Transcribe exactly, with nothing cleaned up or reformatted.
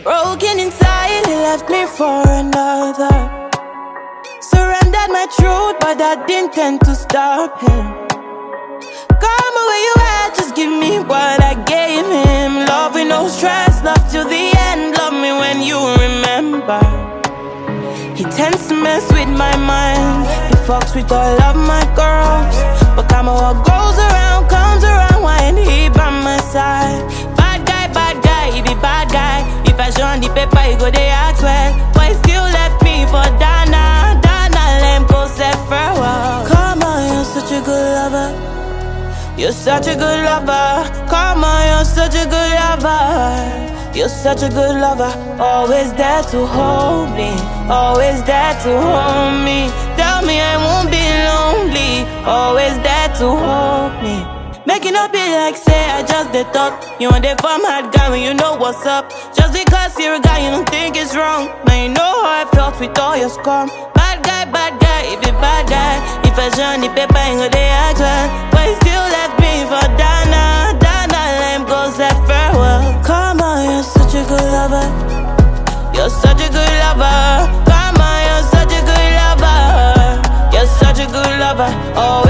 Broken inside, he left me for another. Surrendered my truth, but that didn't tend to stop him. Come where you at, just give me what I gave him. Love with no stress, love till the end. Love me when you remember. He tends to mess with my mind. He fucks with all of my girls, but come on, what goes around comes around. Why ain't he by my side? Bad guy, bad guy, he be bad guy. If I show on the paper, he go they act well. But he still left me for Dana. Dana, let him go set farewell. Come on, you're such a good lover. You're such a good lover. Come on, you're such a good lover. You're such a good lover. Always there to hold me. Always there to hold me. Tell me I won't be lonely. Always there to hold me. Making up it like say I just the thought. You want the farm hard guy when you know what's up. Just because you're a guy you don't think it's wrong. Now you know how I felt with all your scum. Bad guy, bad guy, if you bad guy. If I show on the paper ain't go they act well. But he still left me for Dana. Dana, let him go say farewell. Come on, you're such a good lover. You're such a good lover. Come on, you're such a good lover. You're such a good lover. Oh,